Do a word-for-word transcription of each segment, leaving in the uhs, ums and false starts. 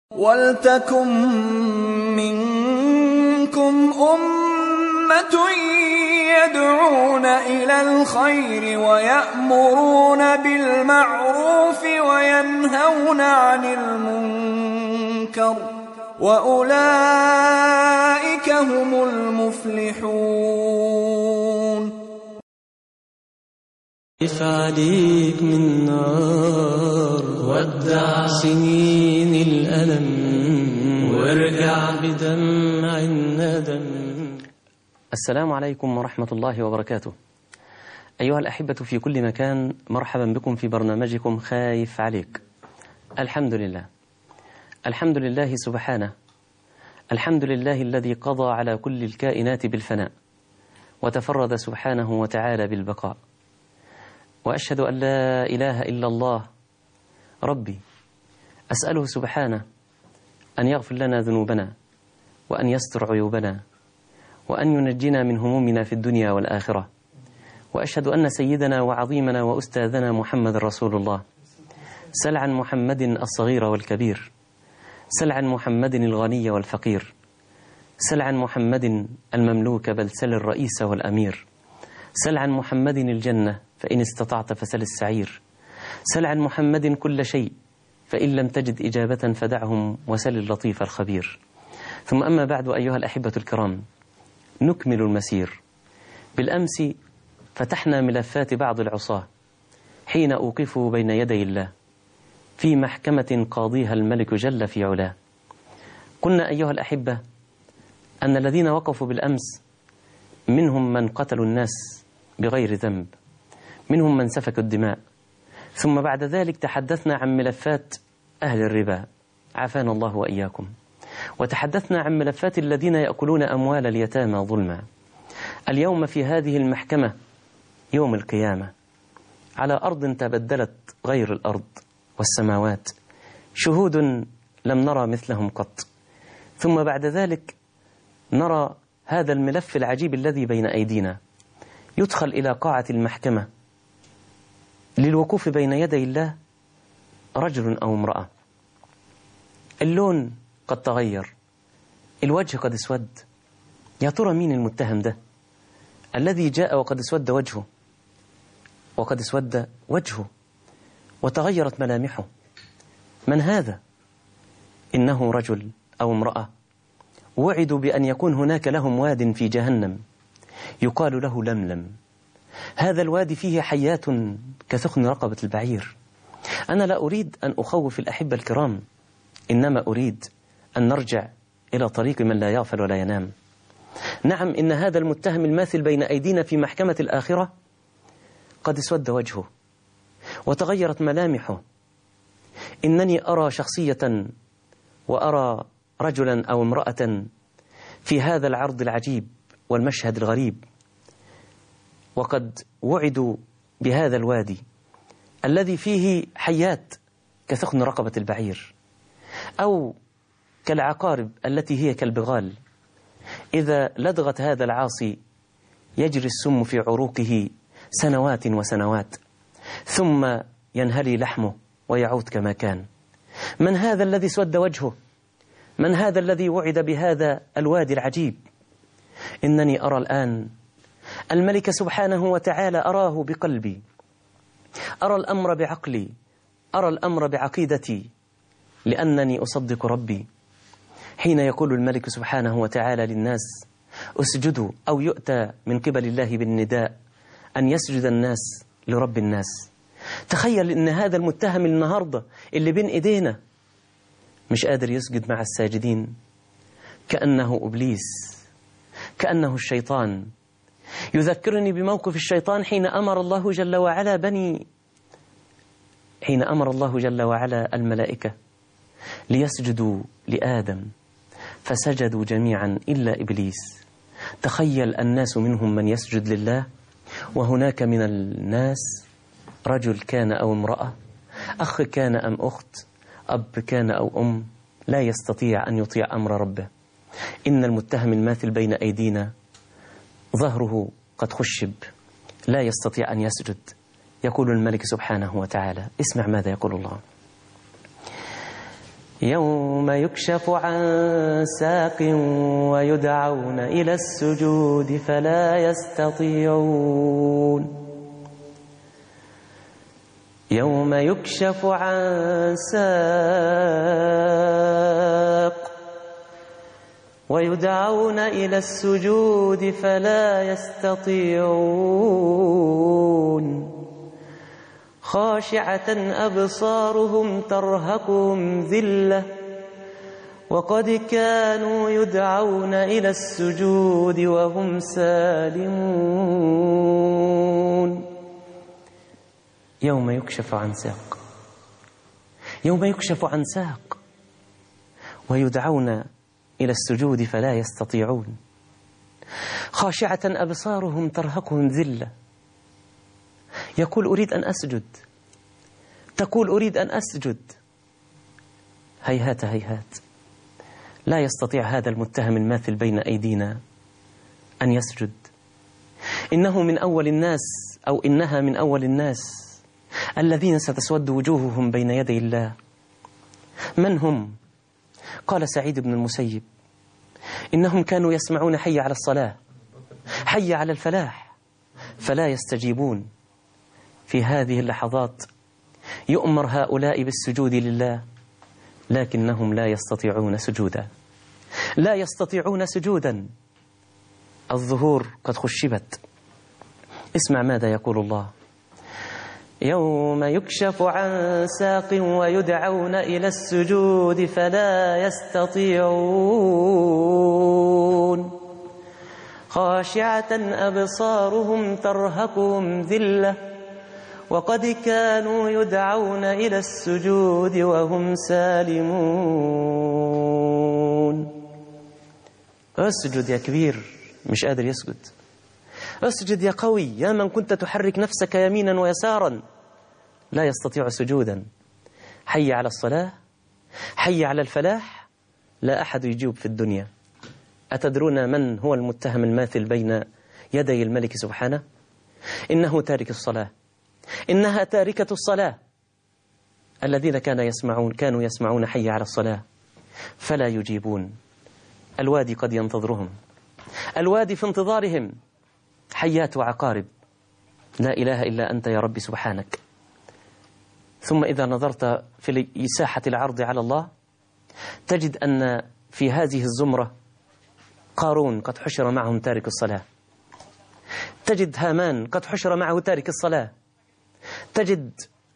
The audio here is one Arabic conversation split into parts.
وَلْتَكُن مِّنكُمْ أُمَّةٌ يَدْعُونَ إِلَى الْخَيْرِ وَيَأْمُرُونَ بِالْمَعْرُوفِ وَيَنْهَوْنَ عَنِ الْمُنكَرِ ۚ وَأُولَٰئِكَ هُمُ الْمُفْلِحُونَ. خايف عليك من نار، ودع سنين الألم وارجع بدمع الندم. السلام عليكم ورحمة الله وبركاته. أيها الأحبة في كل مكان، مرحبا بكم في برنامجكم خايف عليك. الحمد لله، الحمد لله سبحانه، الحمد لله الذي قضى على كل الكائنات بالفناء وتفرد سبحانه وتعالى بالبقاء. وأشهد أن لا إله إلا الله ربي، أسأله سبحانه أن يغفر لنا ذنوبنا وأن يستر عيوبنا وأن ينجينا من همومنا في الدنيا والآخرة. وأشهد أن سيدنا وعظيمنا وأستاذنا محمد رسول الله. سل عن محمد الصغير والكبير، سل عن محمد الغني والفقير، سل عن محمد المملوك بل سل الرئيس والأمير، سل عن محمد الجنة فإن استطعت فسل السعير، سل عن محمد كل شيء فإن لم تجد إجابة فدعهم وسل اللطيف الخبير. ثم أما بعد، أيها الأحبة الكرام، نكمل المسير. بالأمس فتحنا ملفات بعض العصاة حين أوقفوا بين يدي الله في محكمة قاضيها الملك جل في علاه. قلنا أيها الأحبة أن الذين وقفوا بالأمس منهم من قتلوا الناس بغير ذنب، منهم من سفكوا الدماء، ثم بعد ذلك تحدثنا عن ملفات أهل الربا، عافانا الله وإياكم، وتحدثنا عن ملفات الذين يأكلون أموال اليتامى ظلما. اليوم في هذه المحكمة يوم القيامة على أرض تبدلت غير الأرض والسماوات، شهود لم نرى مثلهم قط. ثم بعد ذلك نرى هذا الملف العجيب الذي بين أيدينا، يدخل إلى قاعة المحكمة للوقوف بين يدي الله رجل أو امرأة. اللون قد تغير، الوجه قد اسود. يا ترى مين المتهم ده الذي جاء وقد اسود وجهه وقد اسود وجهه وتغيرت ملامحه؟ من هذا؟ إنه رجل أو امرأة وعدوا بأن يكون هناك لهم واد في جهنم يقال له لملم. هذا الوادي فيه حيات كثخن رقبة البعير. أنا لا أريد أن أخوف الأحبة الكرام، إنما أريد أن نرجع إلى طريق من لا يغفل ولا ينام. نعم، إن هذا المتهم الماثل بين أيدينا في محكمة الآخرة قد اسود وجهه وتغيرت ملامحه. إنني أرى شخصية وأرى رجلا أو امرأة في هذا العرض العجيب والمشهد الغريب، وقد وعدوا بهذا الوادي الذي فيه حيات كثخن رقبة البعير أو كالعقارب التي هي كالبغال. إذا لدغت هذا العاصي يجري السم في عروقه سنوات وسنوات، ثم ينهلي لحمه ويعود كما كان. من هذا الذي اسود وجهه؟ من هذا الذي وعد بهذا الوادي العجيب؟ إنني أرى الآن الملك سبحانه وتعالى، أراه بقلبي، أرى الأمر بعقلي، أرى الأمر بعقيدتي، لأنني أصدق ربي حين يقول الملك سبحانه وتعالى للناس اسجدوا، أو يؤتى من قبل الله بالنداء أن يسجد الناس لرب الناس. تخيل إن هذا المتهم النهاردة اللي بين إيدينا مش قادر يسجد مع الساجدين، كأنه إبليس، كأنه الشيطان. يذكرني بموقف الشيطان حين أمر الله جل وعلا بني حين أمر الله جل وعلا الملائكة ليسجدوا لآدم فسجدوا جميعا إلا إبليس. تخيل الناس منهم من يسجد لله، وهناك من الناس رجل كان أو امرأة، أخ كان أم أخت، أب كان أو أم، لا يستطيع أن يطيع أمر ربه. إن المتهم الماثل بين أيدينا ظهره قد خشب، لا يستطيع أن يسجد. يقول الملك سبحانه وتعالى، اسمع ماذا يقول الله: يوم يكشف عن ساق ويدعون إلى السجود فلا يستطيعون يوم يكشف عن ساق ويدعون إلى السجود فلا يستطيعون خاشعة أبصارهم ترهقهم ذلة وقد كانوا يدعون إلى السجود وهم سالمون يوم يكشف عن ساق يوم يكشف عن ساق ويدعون إلى السجود فلا يستطيعون خاشعة أبصارهم ترهقهم ذلة يقول أريد أن أسجد تقول أريد أن أسجد هيهات هيهات لا يستطيع هذا المتهم الماثل بين أيدينا أن يسجد إنه من أول الناس أو إنها من أول الناس الذين ستسود وجوههم بين يدي الله. من هم؟ قال سعيد بن المسيب إنهم كانوا يسمعون حي على الصلاة حي على الفلاح فلا يستجيبون. في هذه اللحظات يؤمر هؤلاء بالسجود لله لكنهم لا يستطيعون سجودا لا يستطيعون سجودا. الظهور قد خشبت. اسمع ماذا يقول الله: يوم يكشف عن ساق ويدعون إلى السجود فلا يستطيعون خاشعة أبصارهم ترهقهم ذلة وقد كانوا يدعون إلى السجود وهم سالمون. اسجد يا كبير، مش قادر يسجد. اسجد يا قوي، يا من كنت تحرك نفسك يمينا ويسارا، لا يستطيع سجودا. حي على الصلاة، حي على الفلاح، لا أحد يجيب في الدنيا. أتدرون من هو المتهم الماثل بين يدي الملك سبحانه؟ إنه تارك الصلاة، إنها تاركة الصلاة. الذين كانوا يسمعون كانوا يسمعون حي على الصلاة فلا يجيبون. الوادي قد ينتظرهم، الوادي في انتظارهم، حيات وعقارب. لا إله إلا أنت يا رب سبحانك. ثم إذا نظرت في ساحة العرض على الله تجد أن في هذه الزمرة قارون قد حشر معهم تارك الصلاة، تجد هامان قد حشر معه تارك الصلاة، تجد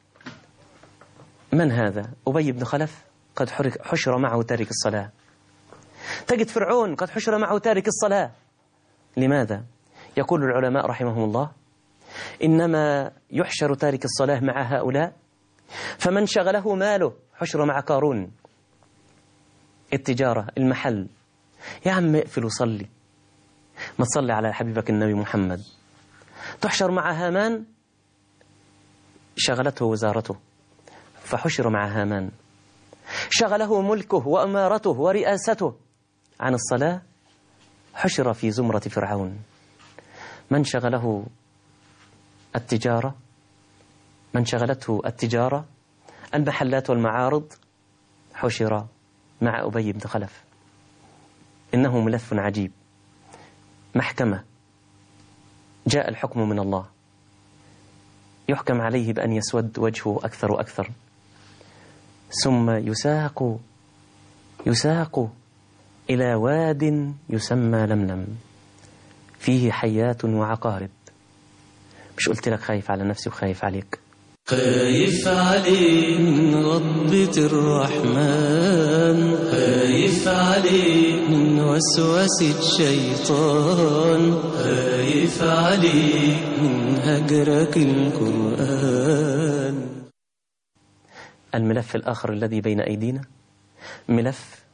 من هذا؟ أبي بن خلف قد حشر معه تارك الصلاة، تجد فرعون قد حشر معه تارك الصلاة. لماذا؟ يقول العلماء رحمهم الله: إنما يحشر تارك الصلاة مع هؤلاء فمن شغله ماله حشر مع قارون. التجارة، المحل، يا عم اقفل وصلي، ما تصلي على حبيبك النبي محمد. تحشر مع هامان، شغلته وزارته فحشر مع هامان. شغله ملكه وأمارته ورئاسته عن الصلاة، حشر في زمرة فرعون. من شغله التجارة، من شغلته التجارة، المحلات والمعارض، حشر مع أبي بن خلف. إنه ملف عجيب. محكمة، جاء الحكم من الله، يحكم عليه بأن يسود وجهه أكثر وأكثر، ثم يساق يساق إلى واد يسمى لملم فيه حيات وعقارب. مش قلت لك خايف على نفسي وخايف عليك؟ خايف عليك من غضبة الرحمن، خايف عليك من وسوسة الشيطان، خايف عليك من هجرك القرآن. الملف الآخر الذي بين أيدينا ملف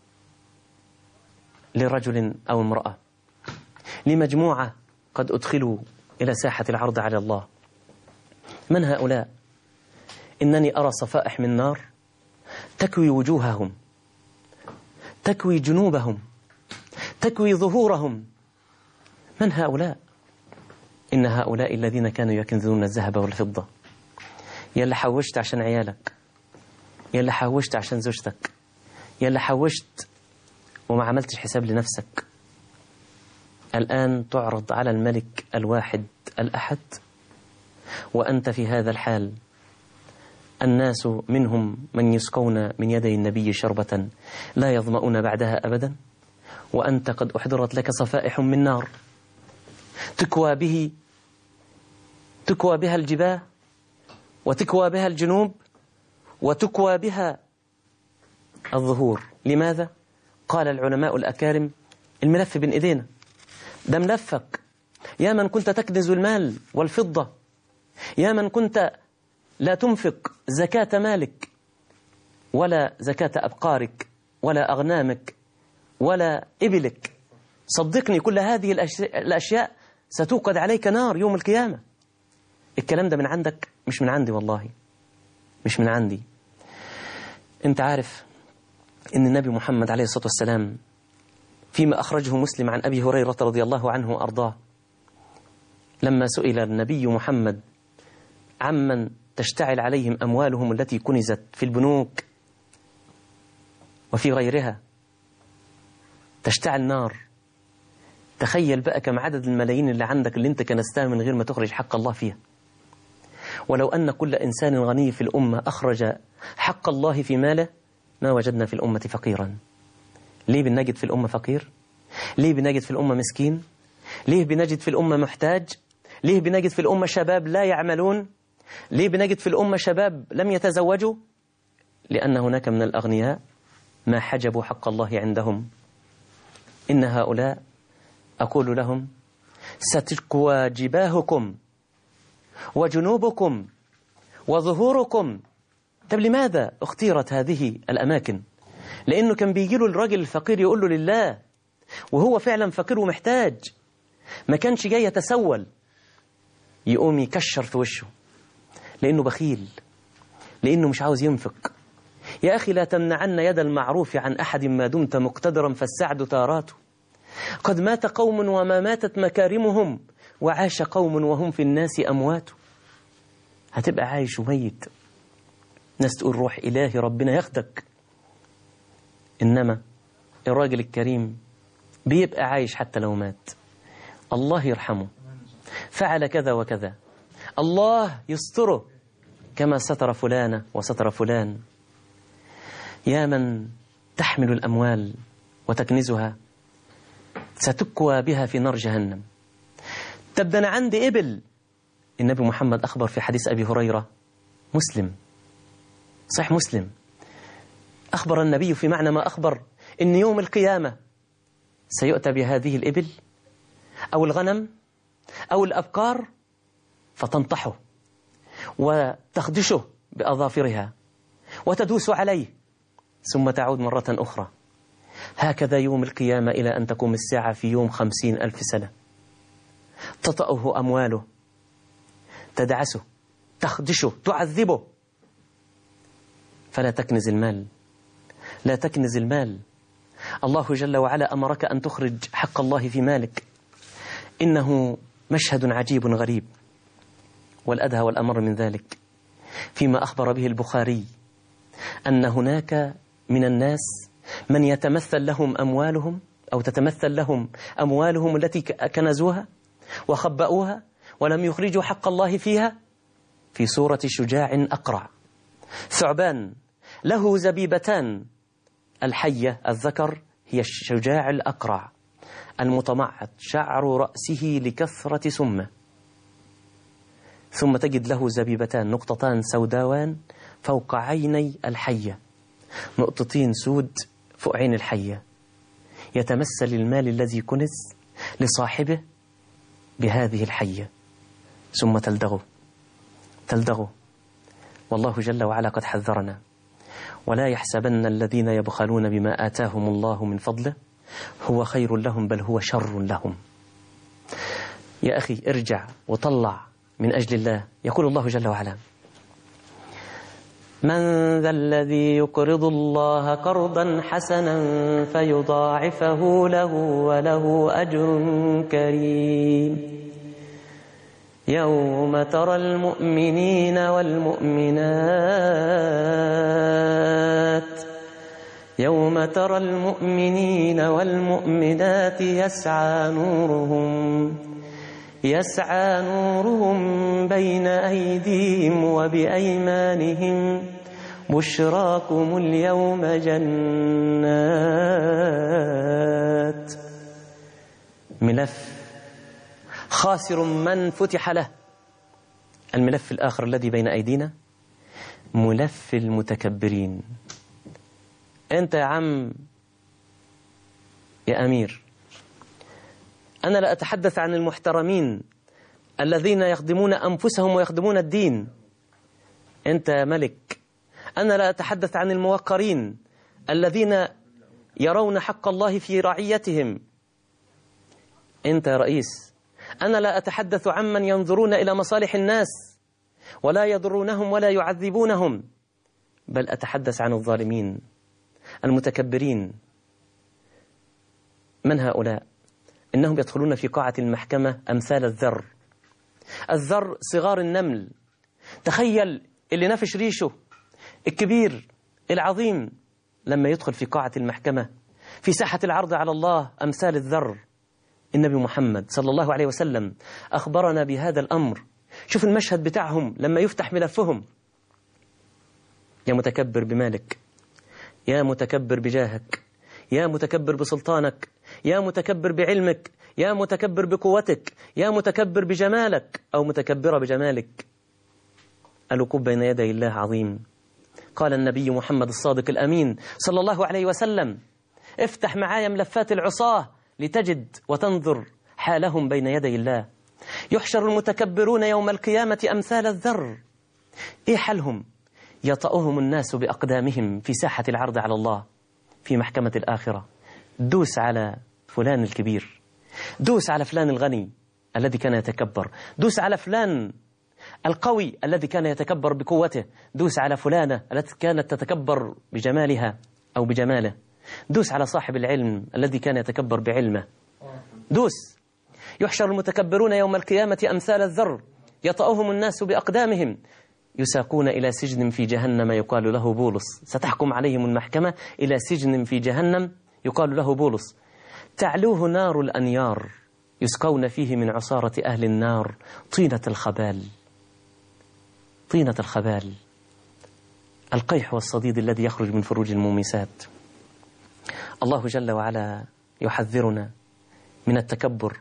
لرجل أو امرأة، لمجموعة قد أدخلوا إلى ساحة العرض على الله. من هؤلاء؟ إنني أرى صفائح من نار تكوي وجوههم، تكوي جنوبهم، تكوي ظهورهم. من هؤلاء؟ إن هؤلاء الذين كانوا يكنزون الذهب والفضة. يلي حوشت عشان عيالك، يلي حوشت عشان زوجتك، يلا حوشت وما عملتش حساب لنفسك، الآن تعرض على الملك الواحد الأحد وأنت في هذا الحال. الناس منهم من يسقون من يدي النبي شربة لا يظمؤون بعدها أبدا، وأنت قد أحضرت لك صفائح من نار تكوى به تكوى بها الجباه وتكوى بها الجنوب وتكوى بها الظهور. لماذا؟ قال العلماء الأكارم: الملف بين إيدينا، ده ملفك يا من كنت تكنز المال والفضة، يا من كنت لا تنفق زكاة مالك ولا زكاة أبقارك ولا أغنامك ولا إبلك. صدقني كل هذه الأشياء ستوقد عليك نار يوم القيامة. الكلام ده من عندك، مش من عندي، والله مش من عندي. انت عارف ان النبي محمد عليه الصلاة والسلام فيما أخرجه مسلم عن أبي هريرة رضي الله عنه وأرضاه، لما سئل النبي محمد عمن تشتعل عليهم أموالهم التي كنزت في البنوك وفي غيرها تشتعل نار، تخيل بقى كم عدد الملايين اللي عندك اللي انت كنستها من غير ما تخرج حق الله فيها. ولو أن كل إنسان غني في الأمة أخرج حق الله في ماله ما وجدنا في الأمة فقيرا. ليه بنجد في الأمة فقير؟ ليه بنجد في الأمة مسكين؟ ليه بنجد في الأمة محتاج؟ ليه بنجد في الأمة شباب لا يعملون؟ ليه بنجد في الأمة شباب لم يتزوجوا؟ لأن هناك من الأغنياء ما حجبوا حق الله عندهم. إن هؤلاء أقول لهم: ستكوى جباهكم وجنوبكم وظهوركم. طب لماذا اختيرت هذه الأماكن؟ لأنه كان بيجيله الراجل الفقير يقول له لله، وهو فعلا فقير ومحتاج، ما كانش جاي يتسول، يقوم يكشر في وشه لأنه بخيل، لأنه مش عاوز ينفق. يا أخي لا تمنعن يد المعروف عن أحد ما دمت مقتدرا فالسعد تاراته. قد مات قوم وما ماتت مكارمهم، وعاش قوم وهم في الناس أموات. هتبقى عايش وميت، ناس تقول روح إلهي ربنا ياخدك، إنما الراجل الكريم بيبقى عايش حتى لو مات. الله يرحمه، فعل كذا وكذا، الله يستره كما ستر فلانة وستر فلان. يا من تحمل الأموال وتكنزها ستكوى بها في نار جهنم. تبدأ عندي إبل. النبي محمد أخبر في حديث أبي هريرة مسلم صح مسلم، أخبر النبي في معنى ما أخبر إن يوم القيامة سيؤتى بهذه الإبل أو الغنم أو الأبقار فتنطحه وتخدشه بأظافرها وتدوس عليه ثم تعود مرة أخرى. هكذا يوم القيامة إلى أن تقوم الساعة في يوم خمسين ألف سنة. تطأه أمواله، تدعسه، تخدشه، تعذبه. فلا تكنز المال، لا تكنز المال. الله جل وعلا أمرك أن تخرج حق الله في مالك. إنه مشهد عجيب غريب، والأدهى والأمر من ذلك فيما أخبر به البخاري أن هناك من الناس من يتمثل لهم أموالهم أو تتمثل لهم أموالهم التي كنزوها وخبأوها ولم يخرجوا حق الله فيها في صورة شجاع أقرع، ثعبان له زبيبتان، الحية الذكر هي الشجاع الأقرع المتمعط شعر رأسه لكثرة سمه، ثم تجد له زبيبتان نقطتان سوداوان فوق عيني الحية، نقطتين سود فوق عين الحية. يتمثل المال الذي كنز لصاحبه بهذه الحية ثم تلدغه تلدغه. والله جل وعلا قد حذرنا: ولا يحسبن الذين يبخلون بما آتاهم الله من فضله هو خير لهم بل هو شر لهم. يا أخي ارجع وطلع من أجل الله. يقول الله جل وعلا: من ذا الذي يقرض الله قرضا حسنا فيضاعفه له وله أجر كريم. يوم ترى المؤمنين والمؤمنات يوم ترى المؤمنين والمؤمنات يسعى نورهم يسعى نورهم بين أيديهم وبأيمانهم بشراكم اليوم جنات. ملف خاسر من فتح له. الملف الآخر الذي بين أيدينا ملف المتكبرين. أنت يا عم يا أمير، أنا لا أتحدث عن المحترمين الذين يخدمون أنفسهم ويخدمون الدين. أنت يا ملك، أنا لا أتحدث عن الموقرين الذين يرون حق الله في رعيتهم. أنت يا رئيس، أنا لا أتحدث عمن ينظرون إلى مصالح الناس ولا يضرونهم ولا يعذبونهم، بل أتحدث عن الظالمين المتكبرين. من هؤلاء؟ إنهم يدخلون في قاعة المحكمة أمثال الذر. الذر صغار النمل. تخيل اللي نفش ريشه الكبير العظيم لما يدخل في قاعة المحكمة في ساحة العرض على الله أمثال الذر. النبي محمد صلى الله عليه وسلم أخبرنا بهذا الأمر. شوف المشهد بتاعهم لما يفتح ملفهم. يا متكبر بمالك، يا متكبر بجاهك، يا متكبر بسلطانك، يا متكبر بعلمك، يا متكبر بقوتك، يا متكبر بجمالك أو متكبرة بجمالك. الوقوف بين يدي الله عظيم. قال النبي محمد الصادق الأمين صلى الله عليه وسلم: افتح معايا ملفات العصاة لتجد وتنظر حالهم بين يدي الله. يحشر المتكبرون يوم القيامة أمثال الذر. إيه حالهم؟ يطأهم الناس بأقدامهم في ساحة العرض على الله في محكمة الآخرة. دوس على فلان الكبير، دوس على فلان الغني الذي كان يتكبر، دوس على فلان القوي الذي كان يتكبر بقوته، دوس على فلانة التي كانت تتكبر بجمالها أو بجماله، دوس على صاحب العلم الذي كان يتكبر بعلمه. دوس. يحشر المتكبرون يوم القيامة أمثال الذر يطأهم الناس بأقدامهم يساقون إلى سجن في جهنم يقال له بولس. ستحكم عليهم المحكمة إلى سجن في جهنم يقال له بولس، تعلوه نار الأنيار يسقون فيه من عصارة أهل النار طينة الخبال. طينة الخبال، القيح والصديد الذي يخرج من فروج المومسات. الله جل وعلا يحذرنا من التكبر،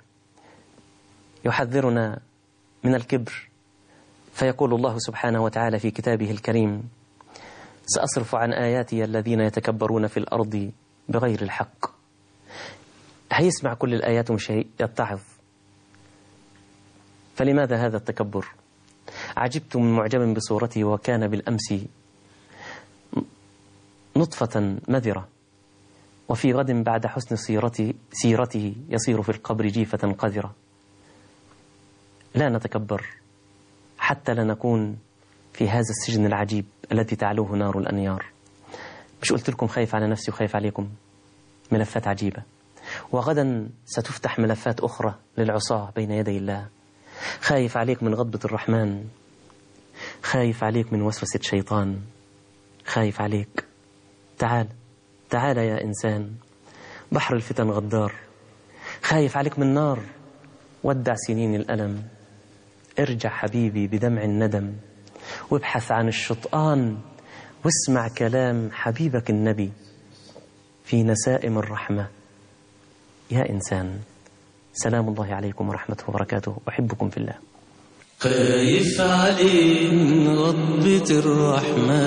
يحذرنا من الكبر، فيقول الله سبحانه وتعالى في كتابه الكريم: سأصرف عن آياتي الذين يتكبرون في الأرض بغير الحق. هيسمع كل الآيات ومش يتعظ. فلماذا هذا التكبر؟ عجبت من معجب بصورته وكان بالأمس نطفة مذرة، وفي غد بعد حسن سيرته, سيرته يصير في القبر جيفة قذرة. لا نتكبر حتى لا نكون في هذا السجن العجيب الذي تعلوه نار الأنيار. مش قلت لكم خايف على نفسي وخايف عليكم؟ ملفات عجيبة، وغدا ستفتح ملفات أخرى للعصاة بين يدي الله. خايف عليك من غضبة الرحمن، خايف عليك من وسوسة شيطان، خايف عليك. تعال تعال يا إنسان، بحر الفتن غدار. خايف عليك من نار، ودع سنين الألم. ارجع حبيبي بدمع الندم، وابحث عن الشطآن، واسمع كلام حبيبك النبي في نسائم الرحمة. يا إنسان، سلام الله عليكم ورحمته وبركاته، أحبكم في الله. خايف عليه من غضبة الرحمن.